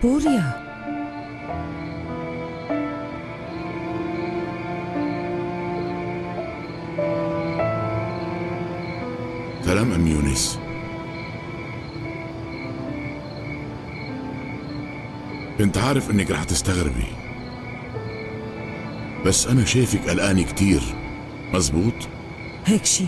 بوريا، سلام أم يونس. كنت عارف إنك رح تستغربي، بس أنا شايفك قلقانة كتير، مزبوط؟ هيك شي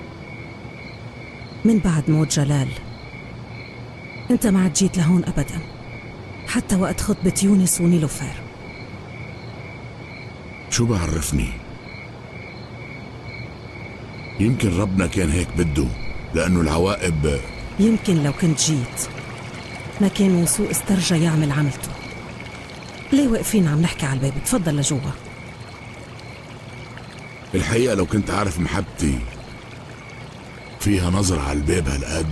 من بعد موت جلال انت ما عاد جيت لهون ابدا، حتى وقت خطبة يونس ونيلوفر. شو بعرفني؟ يمكن ربنا كان هيك بده، لأنه العواقب. يمكن لو كنت جيت ما كان وسوء استرجى يعمل عملته. ليه واقفين عم نحكي على الباب؟ تفضل لجوا. الحقيقة لو كنت عارف محبتي فيها نظرة على الباب هالقد،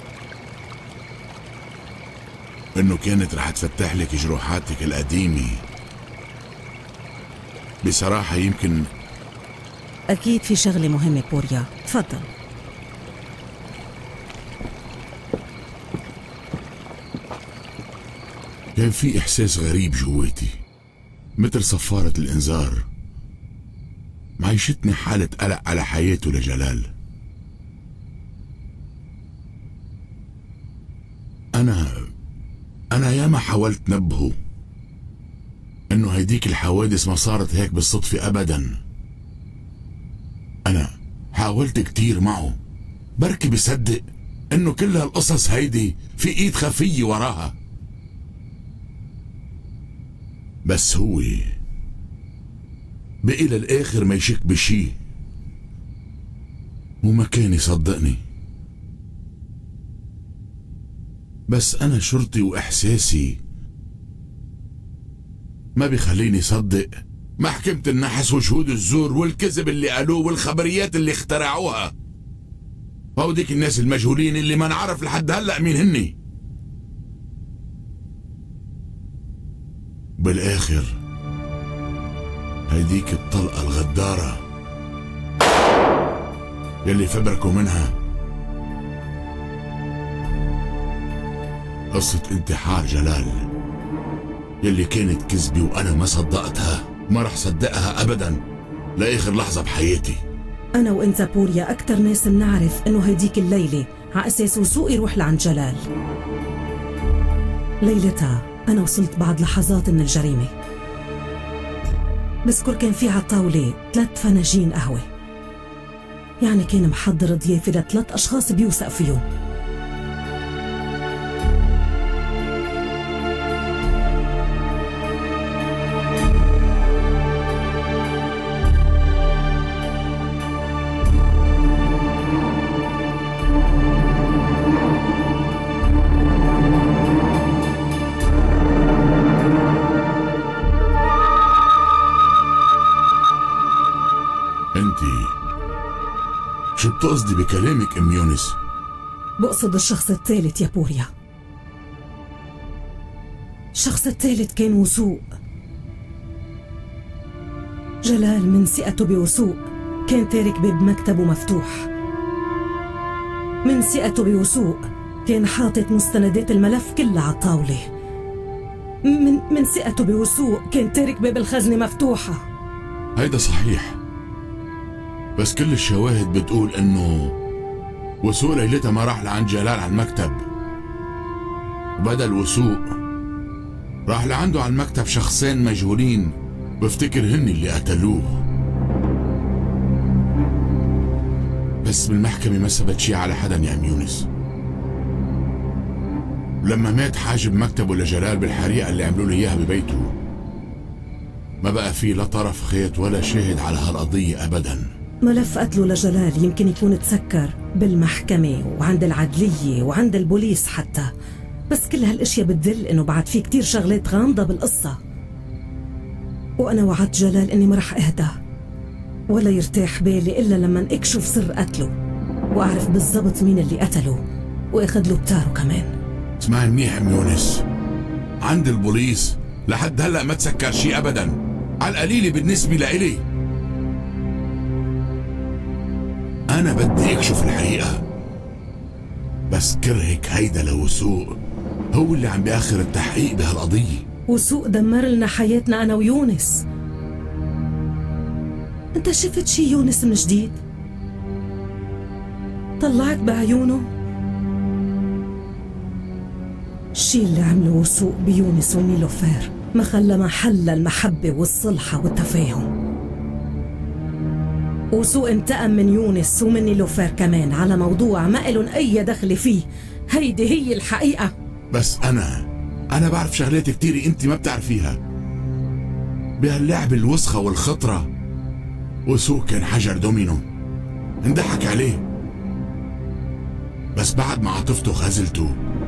إنه كانت رح تفتح لك جروحاتك القديمة. بصراحة يمكن أكيد في شغلة مهمة بوريا، تفضل. كان في إحساس غريب جواتي، مثل صفارة الإنذار معيشتني حالة قلق على حياته لجلال. أنا ياما حاولت نبهه إنه هيديك الحوادث ما صارت هيك بالصدفة أبدا. أنا حاولت كتير معه، بركي بيصدق إنه كل هالقصص هيدي في إيد خفية وراها. بس هو بقي للآخر ما يشك بشي، وما كان يصدقني. بس أنا شرطي وإحساسي ما بيخليني صدق محكمة النحس وشهود الزور والكذب اللي قالوه والخبريات اللي اخترعوها، وهوديك الناس المجهولين اللي ما نعرف لحد هلأ مين هني. بالآخر هيديك الطلقة الغدارة يلي فبركوا منها قصة انتحار جلال، يلي كانت كذبة وأنا ما صدقتها، ما رح صدقها أبدا لآخر لحظة بحياتي. أنا وأنت بوريا أكتر ناس منعرف إنه هيديك الليلة على أساس وثوق يروح لعند جلال. ليلتها أنا وصلت بعد لحظات من الجريمة. بذكر كان في عالطاولة 3 فناجين قهوة، يعني كان محضر ضيافة ل3 أشخاص بيوثق فيهم. شو بتقصدي بكلامك ام يونس؟ بقصد الشخص الثالث يا بوريا. الشخص الثالث كان وثوق. جلال من ثقته بوثوق كان تارك باب مكتبه مفتوح. من ثقته بوثوق كان حاطط مستندات الملف كلها على الطاولة. من ثقته بوثوق كان تارك باب الخزنة مفتوحة. هيدا صحيح، بس كل الشواهد بتقول انه وثوق ليلتها ما راح لعند جلال على المكتب، وبدل وثوق راح لعنده على المكتب شخصين مجهولين بفتكر هن اللي قتلوه. بس بالمحكمة ما ثبت شي على حدا يا ام يونس. ولما مات حاجب مكتبه لجلال بالحريقة اللي عملوا له اياها ببيته، ما بقى فيه لا طرف خيط ولا شاهد على هالقضية ابدا. ملف قتله لجلال يمكن يكون تسكر بالمحكمة وعند العدلية وعند البوليس حتى، بس كل هالاشياء بتدل انه بعد في كتير شغلات غامضة بالقصة. وانا وعدت جلال اني ما رح اهدى ولا يرتاح بالي الا لما اكشف سر قتله واعرف بالضبط مين اللي قتله واخذ له بتاره كمان. اسمعي منيح ام يونس، عند البوليس لحد هلا ما تسكر شي ابدا، على القليل بالنسبة لإلي. أنا بدي أكشف الحقيقة، بس كرهك هيدا لوثوق هو اللي عم بيأخر التحقيق بهالقضية. وسوء دمر لنا حياتنا أنا ويونس. أنت شفت شي يونس من جديد؟ طلعت بعيونه؟ الشي اللي عمله وسوء بيونس ونيلوفير ما خلى محل المحبة والصلحة والتفاهم. وسوء انتقم من يونس ومن نيلوفير كمان على موضوع ما إلن أي دخل فيه. هيدي هي الحقيقة. بس أنا بعرف شغلات كتير أنت ما بتعرفيها. بهاللعب الوسخة والخطرة وسوء كان حجر دومينو، انضحك عليه، بس بعد ما عاطفته خذلته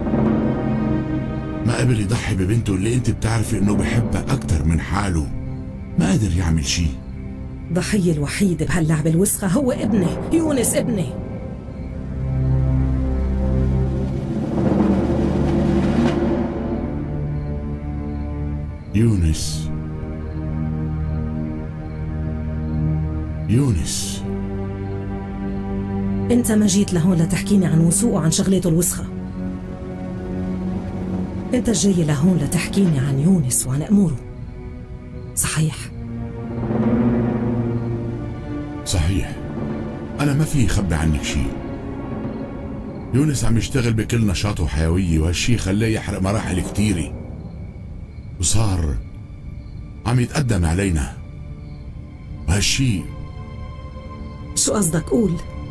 ما قبل يضحي ببنته اللي انت بتعرفي انه بحبها اكتر من حاله. ما قدر يعمل شي. ضحية الوحيد بهاللعبة الوسخة هو ابني يونس، ابني. يونس انت ما جيت لهون لتحكيني عن وسوء وعن شغلته الوسخة. انت جاي لهون لتحكيني عن يونس وعن اموره، صحيح؟ صحيح. انا ما في خبي عنك شي. يونس عم يشتغل بكل نشاط وحيوية، وهالشي خلاه يحرق مراحل كتيرة، وصار عم يتقدم علينا، وهالشي. شو قصدك؟ قول.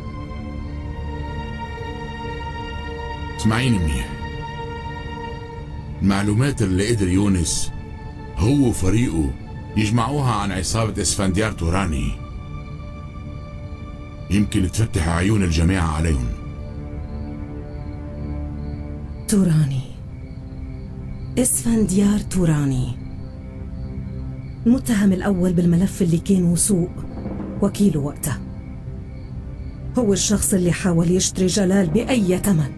اسمعيني منيح. المعلومات اللي قدر يونس هو وفريقه يجمعوها عن عصابة اسفنديار توراني يمكن تفتح عيون الجماعة عليهم. توراني، اسفنديار توراني، المتهم الأول بالملف اللي كان وسوء وكيله وقتها. هو الشخص اللي حاول يشتري جلال بأي ثمن.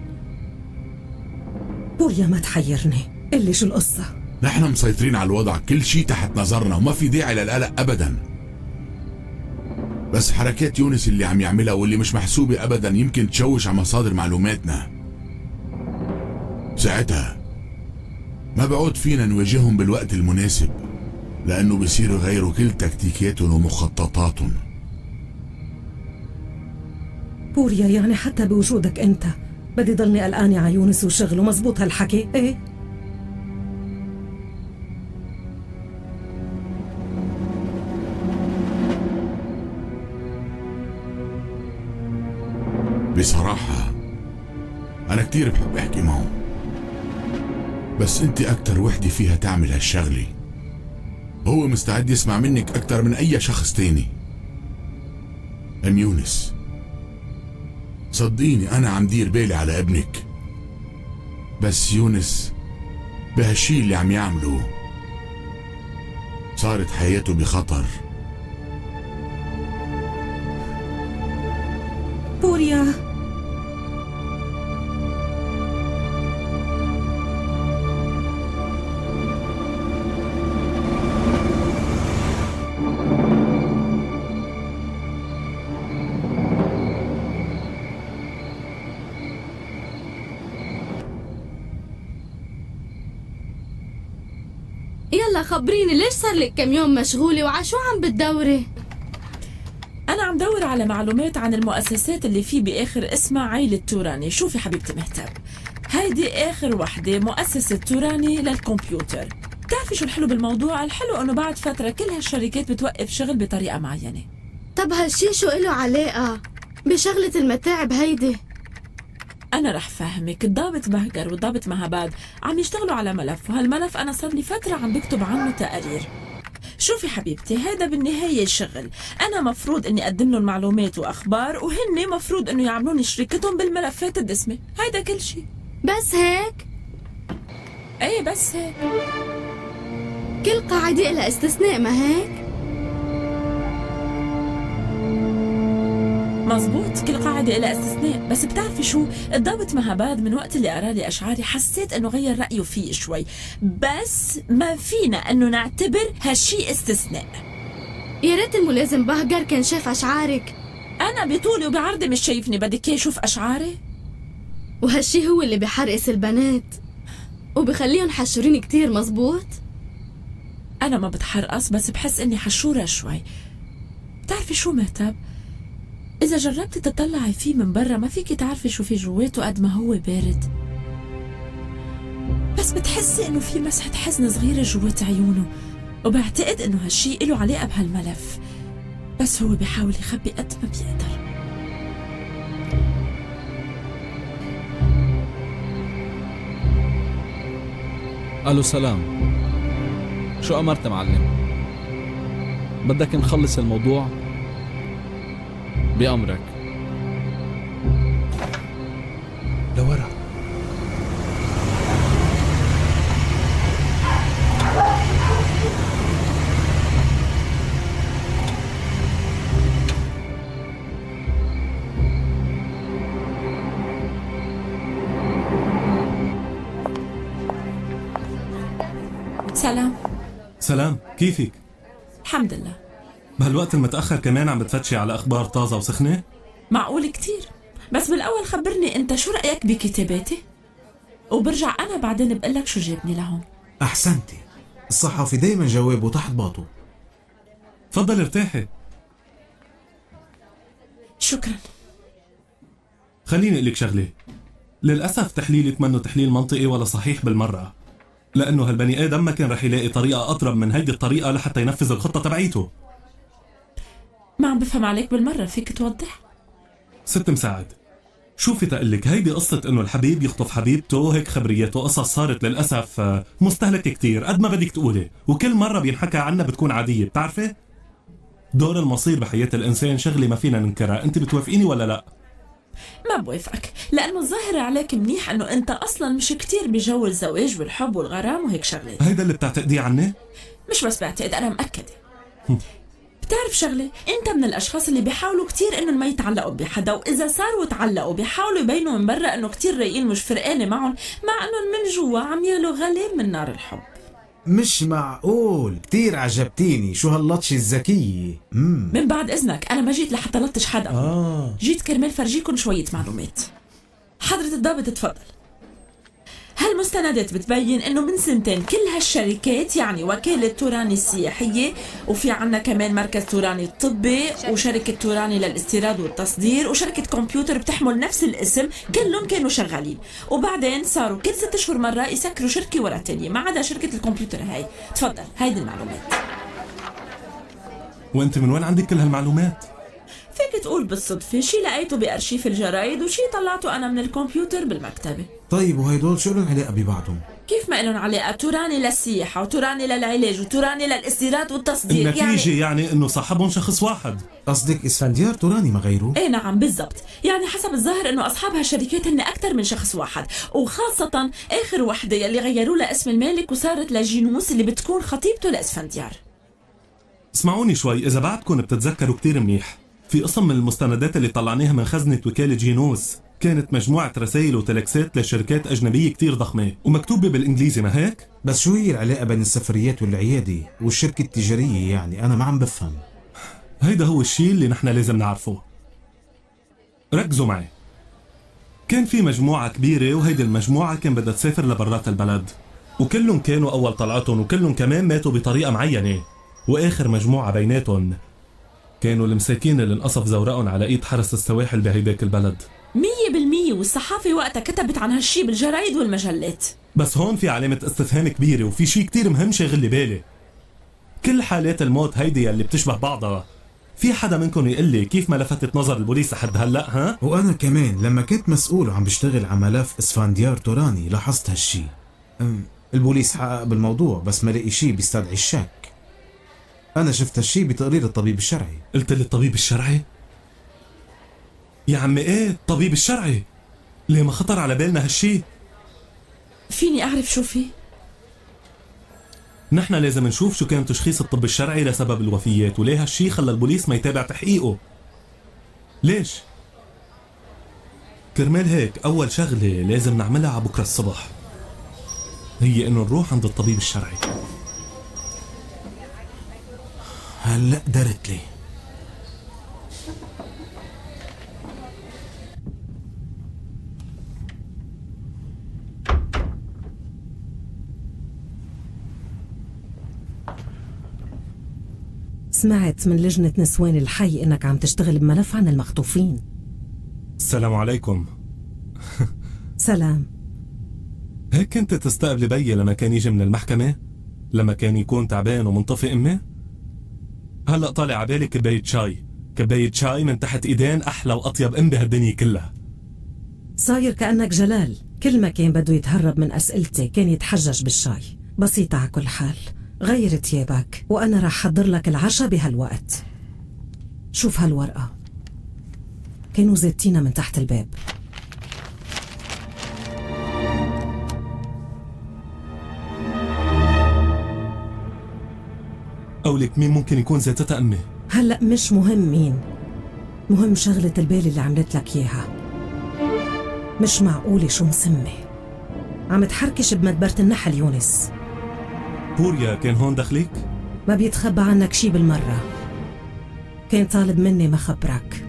بوريا ما تحيرني، قلي شو القصة؟ نحن مسيطرين على الوضع، كل شي تحت نظرنا وما في داعي للقلق أبدا. بس حركات يونس اللي عم يعملها واللي مش محسوبة أبدا يمكن تشوش على مصادر معلوماتنا. ساعتها ما بعود فينا نواجههم بالوقت المناسب، لأنه بصيروا يغيروا كل تكتيكاتهم ومخططاتهم. بوريا يعني حتى بوجودك أنت بدي ضلني قلقانة على يونس وشغله، مزبوط هالحكي؟ ايه؟ بصراحة أنا كتير بحب أحكي معه، بس أنت أكتر وحدة فيها تعمل هالشغلة. هو مستعد يسمع منك أكتر من أي شخص تاني. أم يونس، صدقيني أنا عم دير بالي على ابنك، بس يونس بهالشي اللي عم يعمله صارت حياته بخطر. بوريا، يلا خبريني، ليش صار لك كم يوم مشغولة وعشو عم بتدوري؟ أنا عم دور على معلومات عن المؤسسات اللي في بآخر اسمها عيلة توراني. شوفي حبيبتي مهتاب، هيدي آخر وحدة مؤسسة توراني للكمبيوتر. بتعرفي شو الحلو بالموضوع؟ الحلو إنه بعد فترة كل هالشركات بتوقف شغل بطريقة معينة. طب هالشي شو إله علاقة بشغلة المتاعب هيدي؟ أنا رح فهمك. الضابط بهجر والضابط مهباد عم يشتغلوا على ملف، وهالملف أنا صار لي فترة عم بكتب عنه تقارير. شوفي حبيبتي، هذا بالنهاية شغل. أنا مفروض إني أقدم لهم معلومات وأخبار، وهن مفروض إنه يعملون شركتهم بالملفات الدسمة. هيدا كل شيء. بس هيك؟ إيه بس هيك. كل قاعدة لها استثناء، ما هيك؟ مزبوط، كل قاعدة لها استثناء. بس بتعرفي شو؟ الضابط مهباد من وقت اللي قرا لي أشعاري حسيت إنه غير رأيه فيه شوي، بس ما فينا إنه نعتبر هالشي استثناء. يا ريت الملازم بهجر كان شاف أشعارك. أنا بطولي وبعرضي مش شايفني، بدك إياه يشوف أشعاري؟ وهالشي هو اللي بحرقس البنات. وبخليهم حشورين كتير، مزبوط؟ أنا ما بتحرقص، بس بحس إني حشورة شوي. بتعرفي شو مهتب؟ إذا جربتي تطلعي فيه من برا ما فيكي تعرفي شو في جواته قد ما هو بارد. بس بتحسي إنه في مسحة حزن صغيرة جوات عيونه، وبعتقد إنه هالشي إله علاقة بهالملف، بس هو بيحاول يخبي قد ما بيقدر. الو سلام، شو امرت معلم؟ بدك نخلص الموضوع؟ بأمرك. لورا. سلام. سلام، كيفك؟ الحمد لله. بهالوقت المتأخر كمان عم بتفتشي على أخبار طازة وسخنة؟ معقول كتير، بس بالأول خبرني أنت شو رأيك بكتاباتي؟ وبرجع أنا بعدين بقلك شو جابني لهون. أحسنتي، الصحفي دايما جوابه تحت باطه. تفضل ارتاحي. شكرا. خليني أقول لك شغلة، للأسف تحليلك منه تحليل منطقي ولا صحيح بالمرة، لأنه هالبني آدم ما كان رح يلاقي طريقة أطرب من هيدي الطريقة لحتى ينفذ الخطة تبعيته. ما عم بفهم عليك بالمرة، فيك توضح؟ ست مساعد، شوفي تقلك، هيدي قصة انه الحبيب يخطف حبيبته، هيك خبريته قصص صارت للأسف مستهلكة كتير قد ما بدك تقولي، وكل مرة بينحكى عنها بتكون عادية، بتعرفي؟ دور المصير بحياة الإنسان شغلة ما فينا ننكرها، أنت بتوافقيني ولا لا؟ ما بوافقك، لأنه الظاهر عليك منيح أنه أنت أصلا مش كتير بجو الزواج والحب والغرام وهيك شغلات. هيدا اللي بتعتقديه عني؟ مش بس بعتقد، أنا مأكدة. بتعرف شغلة، أنت من الأشخاص اللي بيحاولوا كتير إنه ما يتعلقوا بحدا، وإذا صاروا تعلقوا بيحاولوا يبينوا من برا إنه كتير رايقين مش فرقانة معهم، مع إنهم من جوا عم يلوا غلي من نار الحب. مش معقول، كتير عجبتيني، شو هاللطشة الذكية. من بعد إذنك، أنا ما جيت لحتى لطش حدا. جيت كرمال فرجيكم شوية معلومات. حضرة الضابط تفضل. هالمستندات بتبين انه من سنتين كل هالشركات، يعني وكالة توراني السياحية، وفي عنا كمان مركز توراني الطبي، وشركة توراني للاستيراد والتصدير، وشركة كمبيوتر بتحمل نفس الاسم، كلهم كانوا شغالين، وبعدين صاروا كل 6 أشهر مرة يسكروا شركة ورا الثانية، ما عدا شركة الكمبيوتر هاي. تفضل، هيدي المعلومات. وانت من وين عندك كل هالمعلومات؟ فيك تقول بالصدفة، شي لقيته بأرشيف الجرايد وشي طلعته أنا من الكمبيوتر بالمكتبة. طيب وهيدول شو لهم علاقة ببعضهم؟ كيف ما لهم علاقة؟ توراني للسياحة وتوراني للعلاج وتوراني للاستيراد والتصدير. النتيجة يعني انه صاحبهم شخص واحد. قصدك اسفنديار توراني ما غيره؟ ايه نعم بالضبط، يعني حسب الظاهر انه اصحاب هالشركات هن اكثر من شخص واحد، وخاصة اخر وحدة يلي غيروا لها اسم المالك وصارت لجينوس اللي بتكون خطيبته لاسفنديار. اسمعوني شوي، اذا بعدكم بتتذكروا كتير منيح، في قسم من المستندات اللي طلعناها من خزنة وكالة جينوس كانت مجموعة رسائل وتلكسات لشركات أجنبية كتير ضخمة ومكتوبة بالإنجليزي، ما هيك؟ بس شو هي العلاقة بين السفريات والعيادة والشركة التجارية؟ يعني أنا ما عم بفهم. هيدا هو الشيء اللي نحن لازم نعرفه. ركزوا معي. كان في مجموعة كبيرة، وهيدي المجموعة كان بدها تسافر لبرات البلد، وكلهم كانوا أول طلعتهم، وكلهم كمان ماتوا بطريقة معينة، وآخر مجموعة بيناتهم كانوا المساكين اللي انقصف زورقهم على ايد حرس السواحل بهيداك البلد. 100%، والصحافة وقتها كتبت عن هالشي بالجرايد والمجلات. بس هون في علامة استفهام كبيرة، وفي شي كتير مهم شاغل لي بالي. كل حالات الموت هيدي يلي بتشبه بعضها، في حدا منكم يقول لي كيف ما لفتت نظر البوليس لحد هلا؟ ها؟ وأنا كمان لما كنت مسؤول وعم بشتغل على ملف اسفنديار توراني لاحظت هالشي. البوليس حقق بالموضوع بس ما لقي شي بيستدعي الشك. أنا شفت هالشي بتقرير الطبيب الشرعي. قلت لي الطبيب الشرعي؟ يا عمي ايه الطبيب الشرعي؟ ليه ما خطر على بالنا هالشي؟ فيني أعرف شو في؟ نحن لازم نشوف شو كان تشخيص الطب الشرعي لسبب الوفيات، وليه هالشي خلى البوليس ما يتابع تحقيقه. ليش؟ كرمال هيك أول شغلة لازم نعملها على بكرة الصبح هي إنه نروح عند الطبيب الشرعي. هلأ درت لي. سمعت من لجنة نسوان الحي إنك عم تشتغل بملف عن المخطوفين. السلام عليكم. سلام. هيك كنت تستقبلي بيي لما كان يجي من المحكمة؟ لما كان يكون تعبان ومنطفي أمي؟ هلأ طالع عبالي كباية شاي، كباية شاي من تحت إيدين أحلى وأطيب أم بهالدنيا كلها. صاير كأنك جلال، كل ما كان بده يتهرب من أسئلتي كان يتحجج بالشاي. بسيطة على كل حال، غير تيابك وأنا راح حضر لك العشاء بهالوقت. شوف هالورقة، كانوا زيتينا من تحت الباب. قولك مين ممكن يكون زيتتها أمي؟ هلأ مش مهم مين، مهم شغلة البال اللي عملت لك إياها. مش معقولة شو مسمي عم تحركش بمدبرة النحل يونس. بوريا كان هون دخلك؟ ما بيتخبى عنك شي بالمرة، كان طالب مني ما خبرك.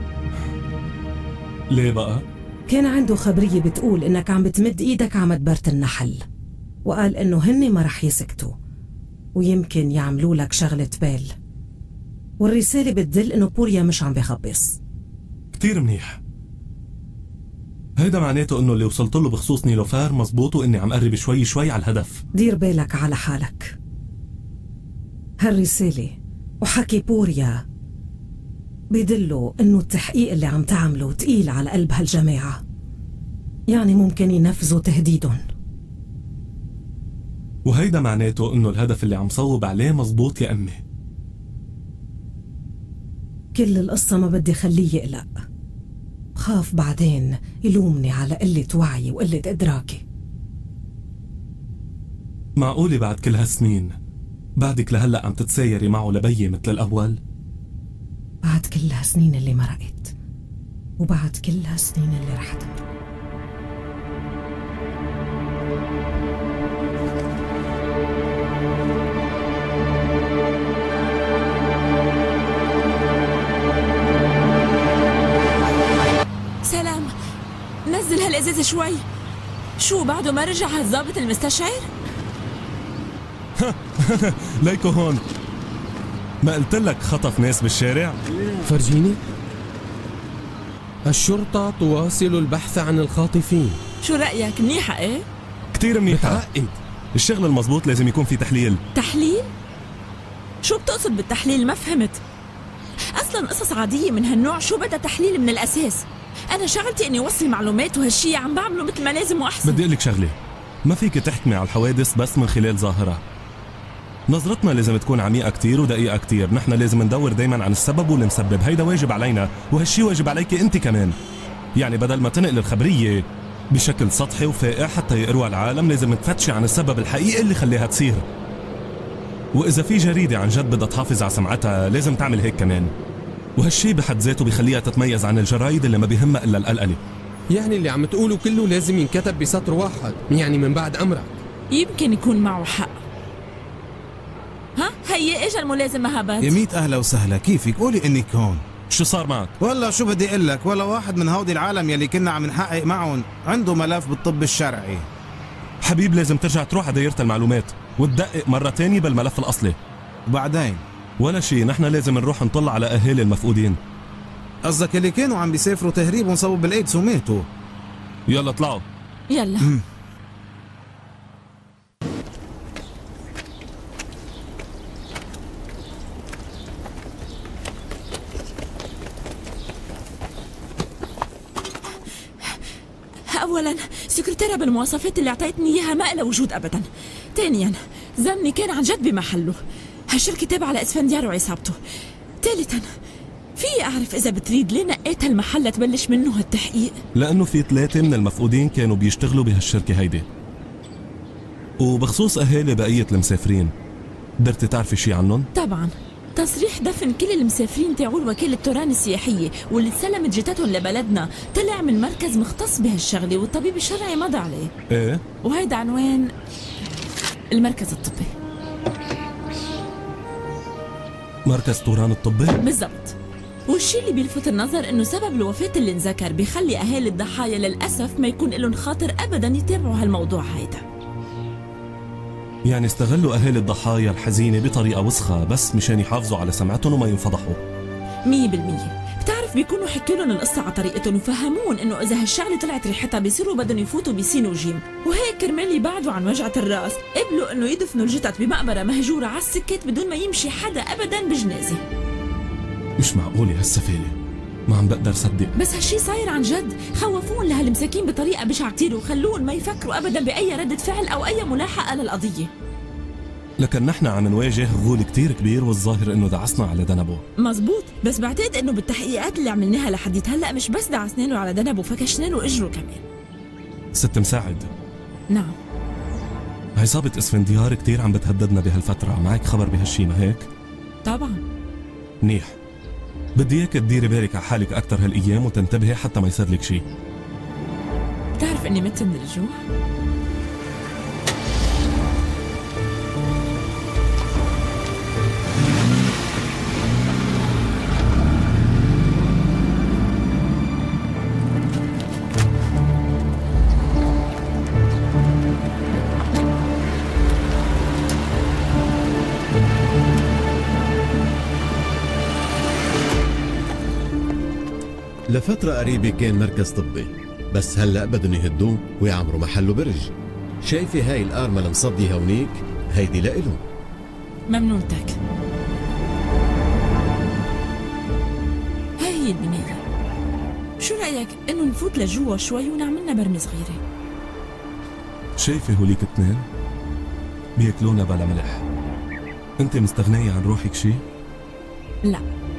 ليه بقى؟ كان عنده خبرية بتقول إنك عم بتمد إيدك على مدبرة النحل، وقال إنه هني ما رح يسكتوا ويمكن يعملوا لك شغلة بال، والرسالة بتدل إنه بوريا مش عم بخبص. كتير منيح. هيدا معناته إنه اللي وصلت له بخصوص نيلوفار مزبوط، وإني عم قرب شوي شوي على الهدف. دير بالك على حالك. هالرسالة وحكي بوريا بيدلوا إنه التحقيق اللي عم تعمله تقيل على قلب هالجماعة، يعني ممكن ينفذوا تهديدهم. وهيدا معناته إنه الهدف اللي عم صوب عليه مزبوط يا أمي. كل القصة ما بدي خليه يقلق، خاف بعدين يلومني على قلة وعي وقلة إدراكي. معقولة بعد كل هالسنين بعدك لهلأ عم تتسايري معه لبيي مثل الأول؟ بعد كل هالسنين اللي مرقت وبعد كل هالسنين اللي رح تمر. سلام، نزل هالازازة شوي. شو بعده ما رجع هالظابط المستشعر؟ ليكو هون. ما قلت لك خطف ناس بالشارع؟ فرجيني. الشرطة تواصل البحث عن الخاطفين. شو رأيك، منيحة ايه؟ كتير منيحة. متعقد. الشغل المزبوط لازم يكون في تحليل. تحليل؟ شو بتقصد بالتحليل؟ ما فهمت. أصلا قصص عادية من هالنوع شو بدها تحليل من الأساس؟ أنا شغلتي إني أوصل معلومات وهالشي عم بعمله مثل ما لازم وأحسن. بدي أقول لك شغلة، ما فيك تحكمي على الحوادث بس من خلال ظاهرة. نظرتنا لازم تكون عميقة كتير ودقيقة كتير. نحن لازم ندور دايما عن السبب والمسبب، هيدا واجب علينا وهالشي واجب عليك أنت كمان. يعني بدل ما تنقل الخبرية بشكل سطحي وفائع حتى يقروها العالم، لازم تفتشي عن السبب الحقيقي اللي خليها تصير. وإذا في جريدة عن جد بدها تحافظ على سمعتها لازم تعمل هيك كمان، وهالشي بحد ذاته بيخليها تتميز عن الجرايد اللي ما بيهمها إلا القلقلة. يعني اللي عم تقوله كله لازم ينكتب بسطر واحد، يعني من بعد أمرك. يمكن يكون معه حق. ها هي اجا الملازم مهابات. يا ميت أهلا وسهلا، كيفك؟ قولي إنك هون. شو صار معك؟ والله شو بدي أقول لك، ولا واحد من هودي العالم يلي كنا عم نحقق معهم عنده ملف بالطب الشرعي. حبيب لازم ترجع تروح على دايرة المعلومات وتدقق مرة تانية بالملف الأصلي. وبعدين؟ ولا شي، نحن لازم نروح نطل على أهالي المفقودين. قصدك اللي كانوا عم بيسافروا تهريب ونصوب بالإيدز وماتوا؟ يلا اطلعوا. يلا. أولاً سكرتيرة بالمواصفات اللي اعطيتني إياها ما إلها وجود أبداً. ثانياً زني كان عن جد بمحله، هالشركة تابعة لإسفنديار وعصابته. ثالثاً في أعرف إذا بتريد ليه نقيت هالمحل لتبلش منه هالتحقيق؟ لأنه في 3 من المفقودين كانوا بيشتغلوا بهالشركة هيدي. وبخصوص أهالي بقية المسافرين، قدرتي تعرفي شي عنهم؟ طبعاً، تصريح دفن كل المسافرين تاعول وكالة توران السياحية واللي تسلمت جتتهم لبلدنا طلع من مركز مختص بهالشغلة والطبيب الشرعي مضى عليه. ايه؟ وهيدا عنوان المركز الطبي. مركز توران الطبي؟ بالضبط. والشي اللي بيلفت النظر انه سبب الوفاة اللي انذكر بيخلي اهالي الضحايا للأسف ما يكون لهم خاطر ابدا يتابعوا هالموضوع هيدا. يعني استغلوا أهالي الضحايا الحزينة بطريقة وسخة بس مشان يحافظوا على سمعتهم وما ينفضحوا. 100%. بتعرف بيكونوا حكوا لهم القصة على طريقتهم وفهمون انه اذا هالشغلة طلعت ريحتها بيصيروا بدهم يفوتوا بسين وجيم، وهيك كرمال يبعدوا عن وجعة الراس قبلوا انه يدفنوا الجثث بمقبرة مهجورة على السكات بدون ما يمشي حدا ابدا بجنازة. مش معقولة هالسفالة، ما عم بقدر صدق. بس هالشي صاير عن جد، خوفون لهالمساكين بطريقة بشعة كتير وخلون ما يفكروا ابدا بأي ردة فعل او اي ملاحقة للقضية. لكن نحن عم نواجه غول كتير كبير والظاهر انه دعسنا على ذنبه. مزبوط، بس بعتقد انه بالتحقيقات اللي عملناها لحديت هلا مش بس دعسنا له على ذنبه، فكشنا له اجره كمان. ست مساعد. نعم. عصابة اسفنديار كتير عم بتهددنا بهالفترة، معك خبر بهالشي ما هيك؟ طبعا. منيح. بدي اياك تديري بالك على حالك اكثر هالايام وتنتبهي حتى ما يصير لك شيء. بتعرف اني مت من الجوع؟ لفترة قريبة كان مركز طبي، بس هلأ بدهم يهدوه ويعمروا محله برج. شايفة هاي القارمة المصدية هونيك؟ هيدي لإله. ممنونتك. هاي هي البناية. شو رأيك إنه نفوت لجوا شوي ونعملنا برمة صغيرة؟ شايفة هوليك اثنين؟ بياكلونا بلا ملح. انت مستغنية عن روحك شي؟ لا.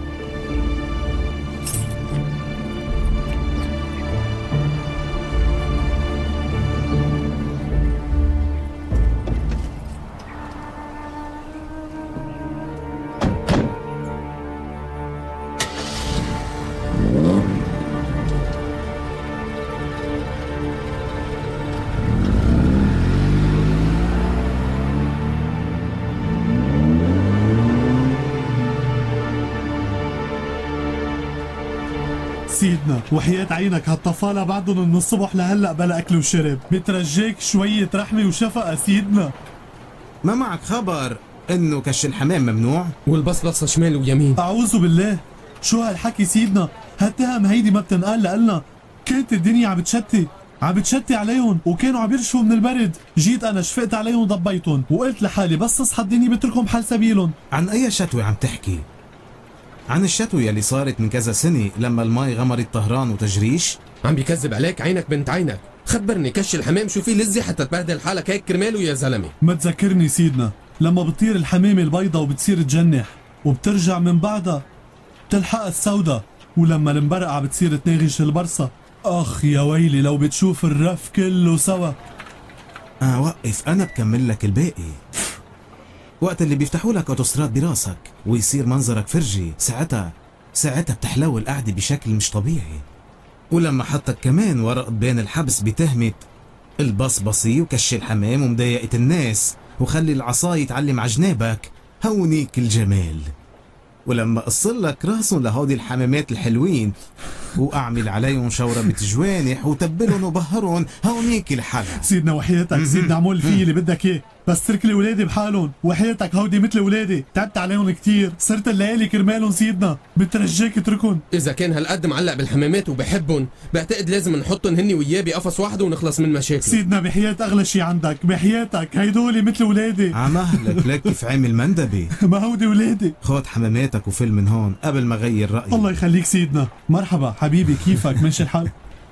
سيدنا وحياة عينك هالطفالة بعدهم من الصبح لهلأ بلا أكل وشرب، بترجيك شوية رحمة وشفقة سيدنا. ما معك خبر إنه كش الحمام ممنوع؟ والبصبصة شمال ويمين. أعوذ بالله، شو هالحكي سيدنا؟ هالتهم هيدي ما بتنقال لقلنا. كانت الدنيا عم بتشتي عليهم وكانوا عم يرشفوا من البرد، جيت أنا شفقت عليهم وضبيتهم وقلت لحالي بس تصحى الدنيا بتركهم بحال سبيلهم. عن أي شتوى عم تحكي؟ عن الشتوى يلي صارت من كذا سنة لما الماء غمرت طهران وتجريش؟ عم بيكذب عليك عينك بنت عينك. خبرني كش الحمام شو في لزة حتى تبهدل حالك هيك كرماله يا زلمة. ما تذكرني سيدنا لما بتطير الحمامة البيضة وبتصير تجنح وبترجع من بعدها تلحق السوداء، ولما المبرقعة بتصير تناغش البرصة. اخ يا ويلي لو بتشوف الرف كله سوا. وقف أنا بكمل لك الباقي. وقت اللي بيفتحوا لك اوتوستراد براسك ويصير منظرك فرجي، ساعتها بتحلو القعدة بشكل مش طبيعي. ولما حطك كمان ورق بين الحبس بتهمة البصبصي وكش الحمام ومضايقة الناس وخلي العصاية تعلم على جنابك، هونيك الجمال. ولما قصلك راسهم لهودي الحمامات الحلوين واعمل عليهم شوربة جوانح وتبلهم وبهرهم، هونيك الحلا. سيدنا وحياتك سيدنا اعمل في اللي بدك اياه، بس ترك لي ولادي بحالهم. وحياتك هودي مثل ولادي، تعبت عليهم كتير، صرت الليالي كرمالهم سيدنا، بترجاك اتركهم. إذا كان هالقد معلق بالحمامات وبحبهم بعتقد لازم نحطهم هني وياه بقفص واحد ونخلص من مشاكل. سيدنا بحياة أغلى شي عندك، بحياتك هيدولي مثل ولادي. عمهلك لك كيف عامل مندبي. ما هودي ولادي. خد حماماتك وفل من هون قبل ما غير رأيي. الله يخليك سيدنا. مرحبا حبيبي، كيفك؟ ماشي الحال؟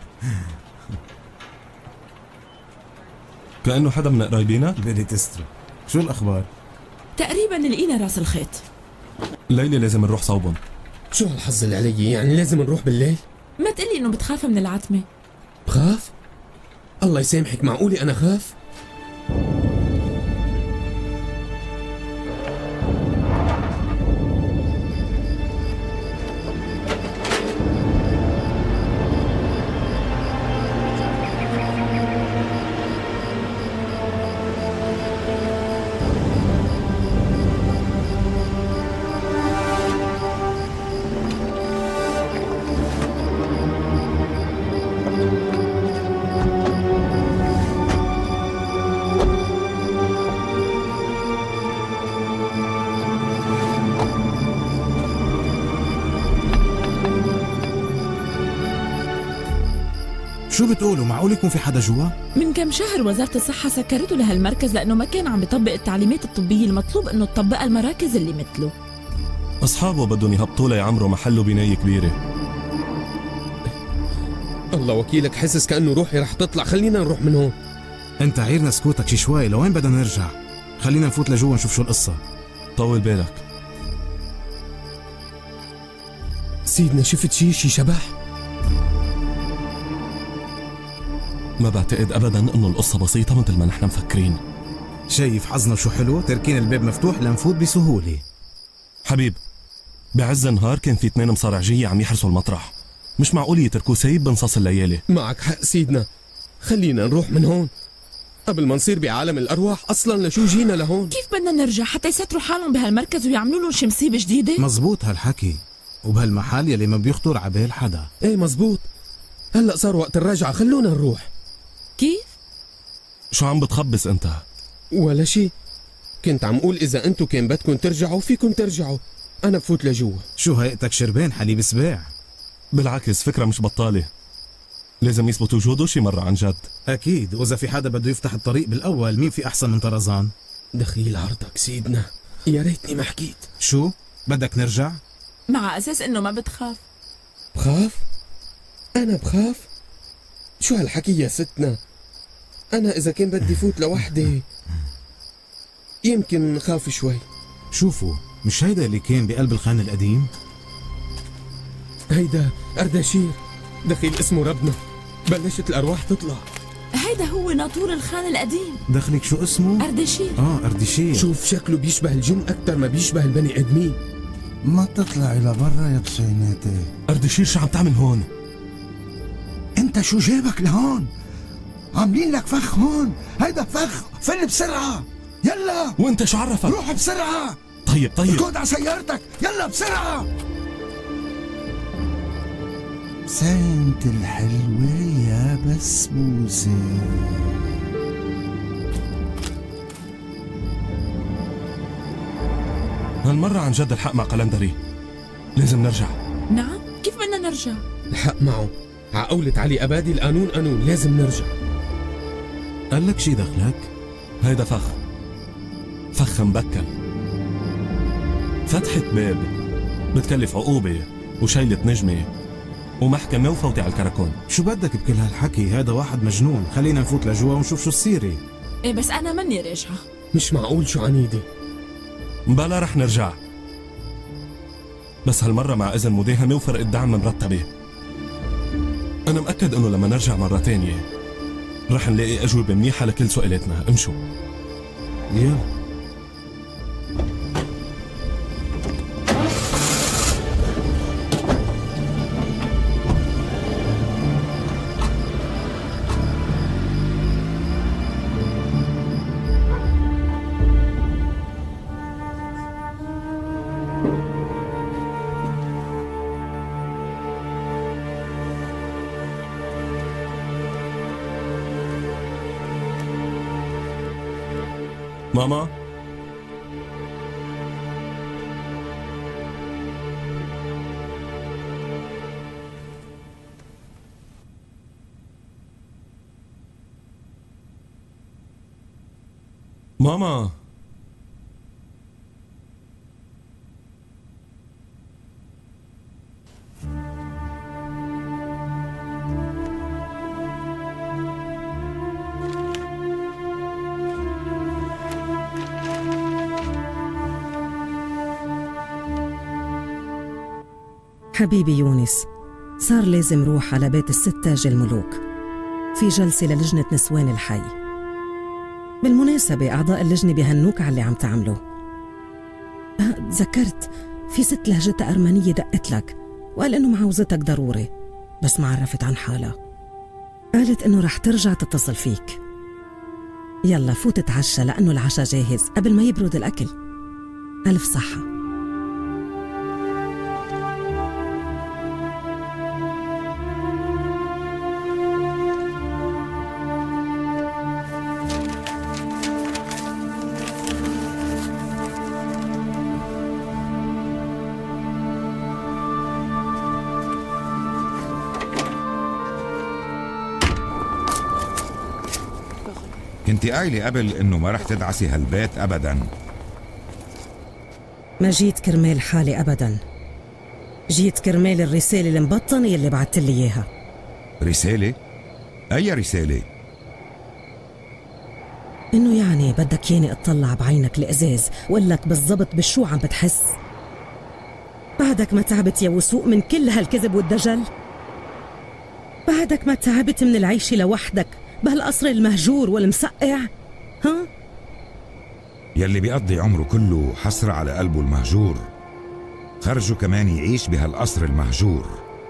كأنه حدا من قرايبينا. بدي تستر. شو الأخبار؟ تقريبا لقينا راس الخيط. ليلى لازم نروح صوبهم. شو هالحظ اللي علي؟ يعني لازم نروح بالليل؟ ما تقلي انه بتخاف من العتمة. بخاف؟ الله يسامحك، معقولي أنا خاف؟ شو بتقولوا؟ معقول يكون في حدا جوا؟ من كم شهر وزارة الصحة سكرته لهالمركز لأنه ما كان عم بيطبق التعليمات الطبية المطلوب إنه تطبقها المراكز اللي مثله. أصحابه بدهم يهبطوا ليعمروا محله بناية كبيرة. الله وكيلك، حسس كأنه روحي رح تطلع. خلينا نروح من هون. انت عيرنا سكوتك شي شوي، لوين بدنا نرجع؟ خلينا نفوت لجوا نشوف شو القصة. طول بالك. سيدنا شفت شي شبح؟ ما بعتقد أبدا إنه القصة بسيطة مثل ما نحن مفكرين. شايف حظنا شو حلو، تركين الباب مفتوح لنفوت بسهولة. حبيب، بعز النهار كان في 2 مصارعجية عم يحرسوا المطرح، مش معقول يتركوه سايب بنصاص الليالي. معك حق سيدنا، خلينا نروح من هون قبل ما نصير بعالم الأرواح. أصلا لشو جينا لهون؟ كيف بدنا نرجع حتى يستروا حالهم بهالمركز ويعملوا لهم شي مصيبة جديدة؟ مزبوط هالحكي، وبهالمحل يلي ما بيخطر عبال حدا. ايه مزبوط. هلأ صار وقت الرجعة، خلونا نروح. كيف؟ شو عم بتخبص انت؟ ولا شي، كنت عم قول إذا أنتو كان بدكم ترجعوا فيكم ترجعوا، أنا بفوت لجوا. شو هيئتك شربان حليب سباع؟ بالعكس فكرة مش بطالة، لازم يثبت وجوده شي مرة عن جد. أكيد، وإذا في حدا بده يفتح الطريق بالأول مين في أحسن من طرزان؟ دخيل عرضك سيدنا، يا ريتني ما حكيت. شو؟ بدك نرجع؟ مع أساس إنه ما بتخاف. بخاف؟ أنا بخاف؟ شو هالحكي يا ستنا؟ أنا إذا كان بدي فوت لوحدي يمكن خاف شوي. شوفوا، مش هيدا اللي كان بقلب الخان القديم؟ هيدا أردشير، دخيل اسمه ربنا، بلشت الأرواح تطلع. هيدا هو ناطور الخان القديم. دخلك شو اسمه؟ أردشير. أردشير. شوف شكله بيشبه الجن أكتر ما بيشبه البني آدمين. ما تطلعي لبرا يا بسيناتي. أردشير شو عم تعمل هون؟ انت شو جايبك لهون؟ عاملين لك فخ هون، هيدا فخ، فل بسرعة يلا. وانت شو عرفك؟ روح بسرعة. طيب ركض على سيارتك يلا بسرعة. بسنت الحلوة يا بسبوسة. هالمرة عن جد الحق مع قلندري، لازم نرجع. نعم؟ كيف بدنا نرجع؟ الحق معه، عقولة علي أبادي، القانون قانون، لازم نرجع. قال لك شي دخلك؟ هيدا فخ مبكل، فتحة باب بتكلف عقوبة وشيلة نجمة ومحكمة وفوتي على الكراكون. شو بدك بكل هالحكي؟ هذا واحد مجنون، خلينا نفوت لجوا ونشوف شو السيرة. إيه بس أنا ماني راجعة. مش معقول، شو عنيدة. بلا رح نرجع، بس هالمرة مع إذن مداهمة وفرقة دعم مرتبة. أنا مأكد إنه لما نرجع مرة تانية رح نلاقي أجوبة منيحة لكل سؤالاتنا. امشوا يلا. ماما، ماما، حبيبي يونس، صار لازم روح على بيت الست تاج الملوك، في جلسة للجنة نسوان الحي. بالمناسبة أعضاء اللجنة بيهنوك على اللي عم تعمله. تذكرت في ست لهجتها أرمنية دقت لك وقال إنه معوزتك ضروري، بس ما عرفت عن حالها. قالت إنه رح ترجع تتصل فيك. يلا فوت اتعشى لأنه العشاء جاهز قبل ما يبرد الأكل. ألف صحة. كنتي قايلة قبل إنه ما رح تدعسي هالبيت أبداً. ما جيت كرمال حالي أبداً، جيت كرمال الرسالة المبطنة اللي بعت لي إياها. رسالة؟ أي رسالة؟ إنه يعني بدك ياني اطلع بعينك الإزاز وقلك بالضبط بشو عم بتحس؟ بعدك ما تعبت يا وسوق من كل هالكذب والدجل؟ بعدك ما تعبت من العيش لوحدك بهالقصر المهجور والمسقع؟ ها؟ يلي بيقضي عمره كله حسرة على قلبه المهجور خرجه كمان يعيش بهالقصر المهجور.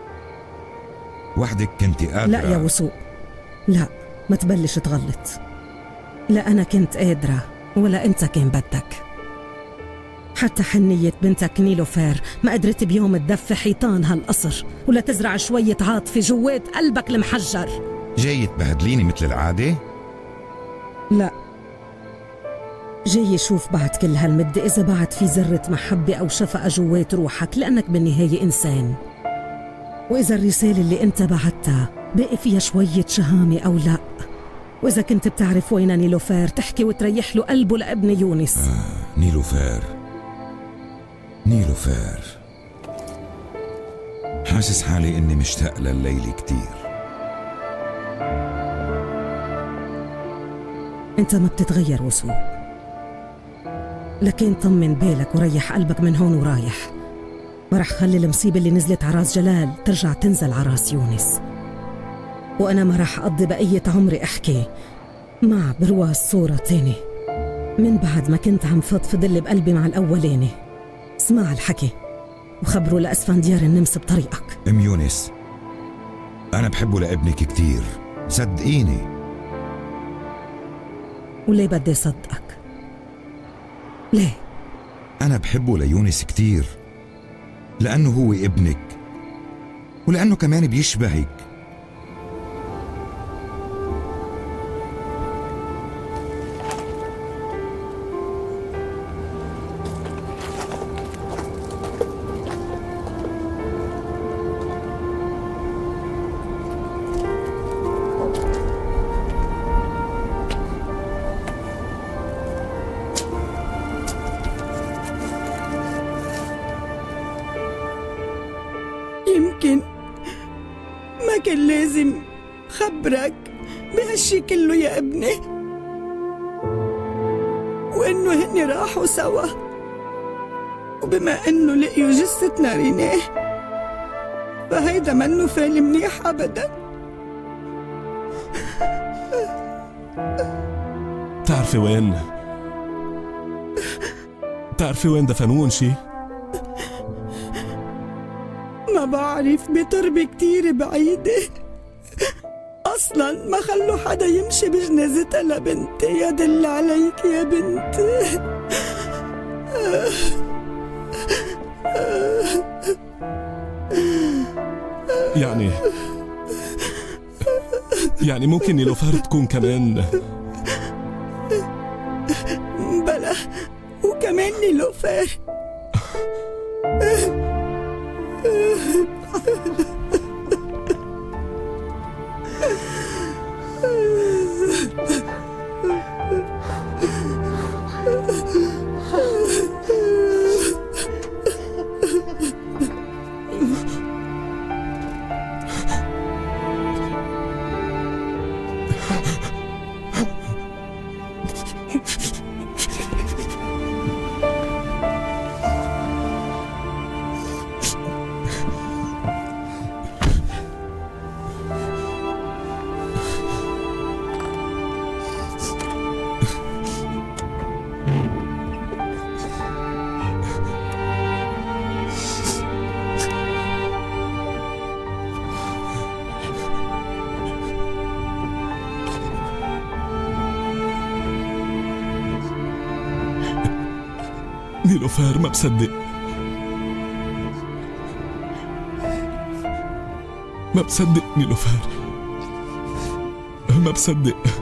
وحدك كنتي قادرة. لا يا وسوق، لا، ما تبلش تغلط. لا أنا كنت قادرة ولا أنت كان بدك. حتى حنية بنتك نيلوفير ما قدرت بيوم تدفي حيطان هالقصر ولا تزرع شوية عاطفة جوات قلبك المحجر. جاي تبهدليني مثل العادة؟ لا، جاي شوف بعد كل هالمدة إذا بعد في ذرة محبة أو شفقة جوات روحك، لأنك بالنهاية إنسان. وإذا الرسالة اللي أنت بعتها باقي فيها شوية شهامة أو لا، وإذا كنت بتعرف وين نيلوفير تحكي وتريح له قلبه لابن يونس. نيلوفير حاسس حالي إني مشتاق لليل كتير. أنت ما بتتغير وسوق، لكن طمن بالك وريح قلبك من هون ورايح. ما رح خلي المصيبة اللي نزلت عراس جلال ترجع تنزل عراس يونس، وأنا ما رح أقضي بقية عمري أحكي مع برواز صورة تاني من بعد ما كنت عم فضفض اللي بقلبي مع الأولاني. اسمع الحكي وخبروا لأسفنديار النمس بطريقك. أم يونس، أنا بحبه لابنك كتير، صدقيني. وليه بدي صدقك؟ ليه؟ أنا بحبه ليونس كتير، لأنه هو ابنك ولأنه كمان بيشبهك. يمكن ما كان لازم خبرك بهالشي كله يا ابني، وإنه هني راحوا سوا، وبما إنه لقيوا جثة ناريناه فهيدا منه فعل منيح أبدا. بتعرفي وين دفنون شي؟ ما بعرف، بتربة كتير بعيدة أصلا. ما خلوا حدا يمشي بجنازتها لبنتي. يا دل عليك يا بنتي. يعني ممكن نيلوفير تكون كمان. بلا، وكمان نيلوفير. نيلوفير ما بصدق نيلوفير، ما بصدق.